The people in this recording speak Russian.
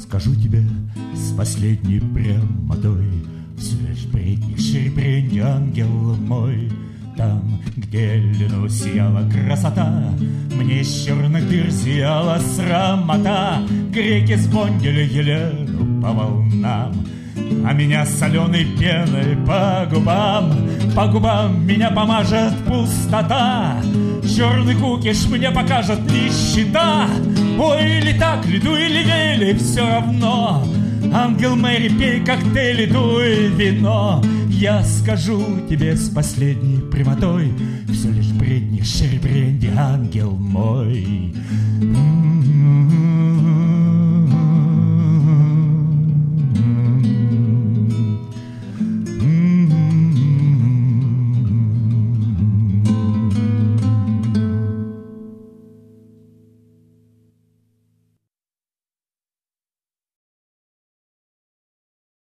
скажу тебе с последней прямотой, все лишь бредни, шибрень, ангел мой. Там, где лену сияла красота, мне с черных дыр зияла срамота. Греки сбондили Елену по волнам, а меня соленой пеной по губам меня помажет пустота. Черный кукиш мне покажет нищета. Ой, или так ли, дуй или вели, все равно. Ангел Мэри, пей коктейли, дуй вино. Я скажу тебе с последней прямотой, все лишь бредни, шеребренди, ангел мой.